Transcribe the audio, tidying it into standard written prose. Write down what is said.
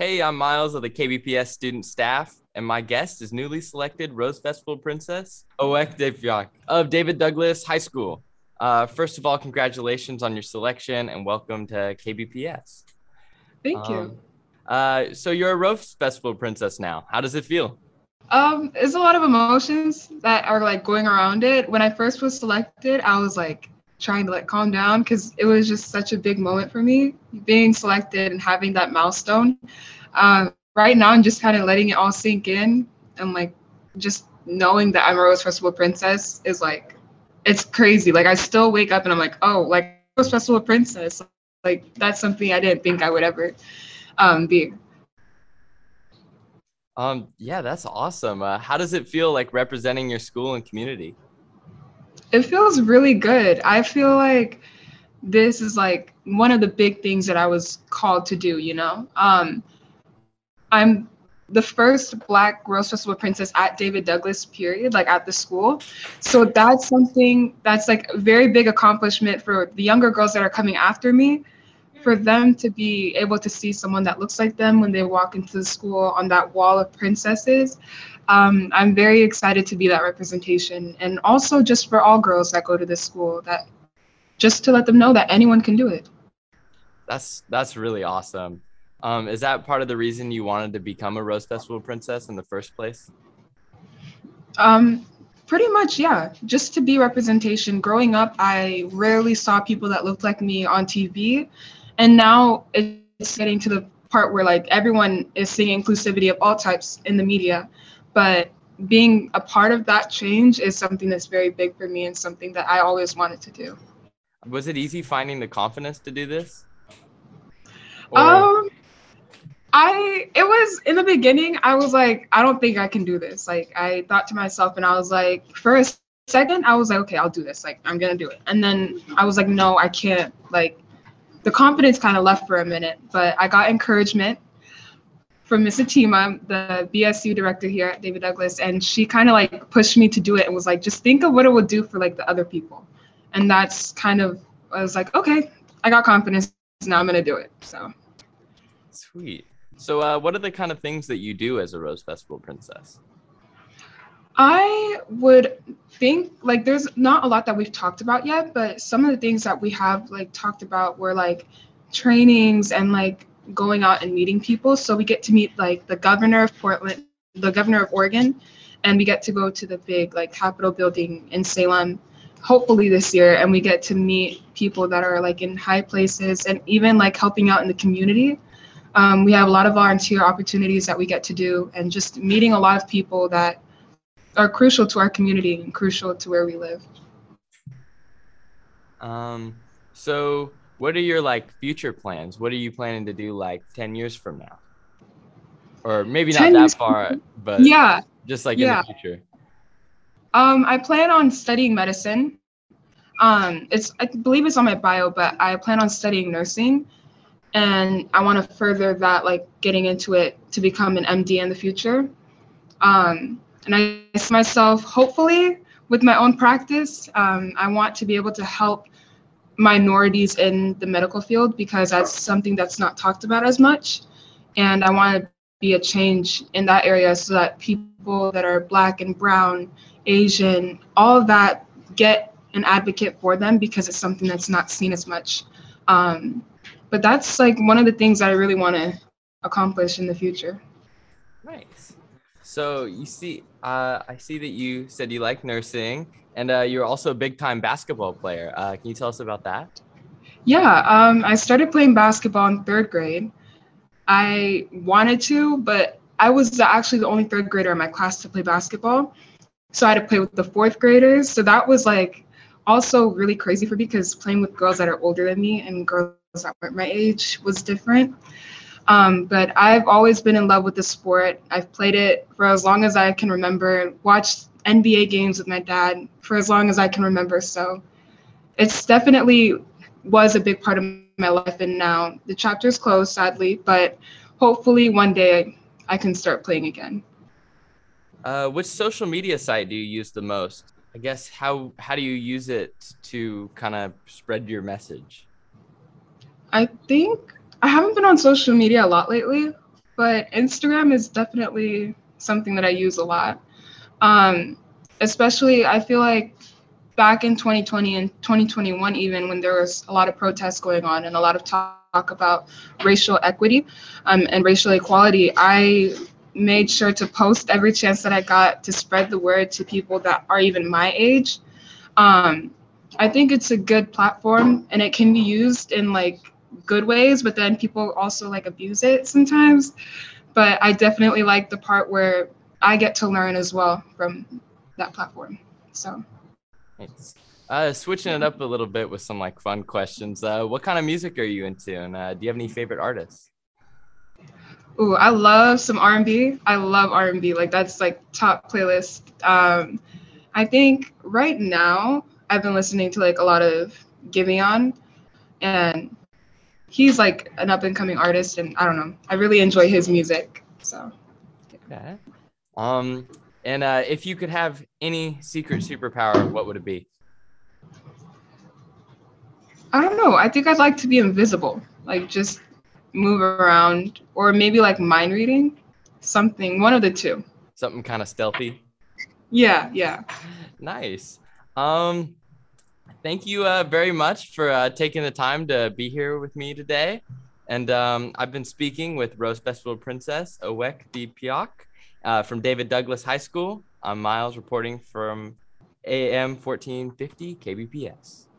Hey, I'm Miles of the KBPS student staff, and my guest is newly selected Rose Festival Princess, Owek Devyak of David Douglas High School. First of all, congratulations on your selection and welcome to KBPS. Thank you. Um, so you're a Rose Festival Princess now. How does it feel? There's a lot of emotions that are like going around it. When I first was selected, I was like trying to like calm down because it was just such a big moment for me being selected and having that milestone. Right now, I'm just kind of letting it all sink in and like just knowing that I'm a Rose Festival Princess is like it's crazy. Like I still wake up and I'm like, oh, like Rose Festival Princess. Like that's something I didn't think I would ever be. Yeah, that's awesome. How does it feel like representing your school and community? It feels really good. I feel like this is like one of the big things that I was called to do, you know? I'm the first Black Rose Festival Princess at David Douglas, period, like at the school. So that's something that's like a very big accomplishment for the younger girls that are coming after me, for them to be able to see someone that looks like them when they walk into the school on that wall of princesses. I'm very excited to be that representation. And also just for all girls that go to this school, that just to let them know that anyone can do it. That's really awesome. Is that part of the reason you wanted to become a Rose Festival Princess in the first place? Um, Pretty much, yeah. Just to be representation. Growing up, I rarely saw people that looked like me on TV, and now it's getting to the part where like everyone is seeing inclusivity of all types in the media, but being a part of that change is something that's very big for me and something that I always wanted to do. Was it easy finding the confidence to do this? Or Um, it was in the beginning, I was like, I don't think I can do this. Like, I thought to myself, and I was like, for a second, I was like, okay, I'll do this. Like, I'm gonna do it. And then I was like, no, I can't. Like, the confidence kind of left for a minute, but I got encouragement from Miss Atima, the BSU director here at David Douglas, and she kind of like pushed me to do it and was like, just think of what it would do for like the other people. And that's kind of, I was like, okay, I got confidence. Now I'm gonna do it. So. sweet. So, what are the kind of things that you do as a Rose Festival Princess? I would think like there's not a lot that we've talked about yet, but some of the things that we have like talked about were like trainings and like going out and meeting people. So we get to meet like the governor of Portland, the governor of Oregon, and we get to go to the big like Capitol building in Salem, hopefully this year, and we get to meet people that are like in high places and even like helping out in the community. We have a lot of volunteer opportunities that we get to do, and just meeting a lot of people that are crucial to our community and crucial to where we live. Um, so what are your like future plans? What are you planning to do like 10 years from now? Or maybe not 10 that years. far, but Yeah, just like in the yeah. future. I plan on studying medicine. I believe it's on my bio, but I plan on studying nursing, and I want to further that, like getting into it to become an MD in the future. And I see myself, hopefully, with my own practice. I want to be able to help minorities in the medical field because that's something that's not talked about as much. And I want to be a change in that area so that people that are Black and Brown, Asian, all of that get an advocate for them because it's something that's not seen as much. Um, but that's like one of the things that I really want to accomplish in the future. Nice. So I see that you said you like nursing and you're also a big time basketball player. Can you tell us about that? Yeah, I started playing basketball in third grade. I wanted to, but I was actually the only third grader in my class to play basketball. So I had to play with the fourth graders. So that was like also really crazy for me because playing with girls that are older than me and girls that weren't my age was different. But I've always been in love with the sport. I've played it for as long as I can remember, watched NBA games with my dad for as long as I can remember. So it's definitely was a big part of my life. And now the chapter's closed, sadly, but hopefully one day I can start playing again. Which social media site do you use the most? I guess how do you use it to kind of spread your message? I think I haven't been on social media a lot lately. but Instagram is definitely something that I use a lot. Um, Especially, I feel like back in 2020 and 2021, even when there was a lot of protests going on and a lot of talk about racial equity and racial equality, I made sure to post every chance that I got to spread the word to people that are even my age. Um, I think it's a good platform and it can be used in like good ways, but then people also like abuse it sometimes. But I definitely like the part where I get to learn as well from that platform. So, Thanks. Switching it up a little bit with some like fun questions. What kind of music are you into, and do you have any favorite artists? ooh, I love some R&B. I love R&B. Like that's like top playlist. I think right now I've been listening to like a lot of Giveon, and he's like an up and coming artist, and I don't know. I really enjoy his music. So, Okay. Um, and if you could have any secret superpower, what would it be? I don't know. I think I'd like to be invisible, like just move around, or maybe like mind reading, something, one of the two. Something kind of stealthy. Yeah, yeah. Nice. Um, Thank you very much for taking the time to be here with me today. And I've been speaking with Rose Festival Princess Owek D. Pioch from David Douglas High School. I'm Miles reporting from AM 1450 KBPS.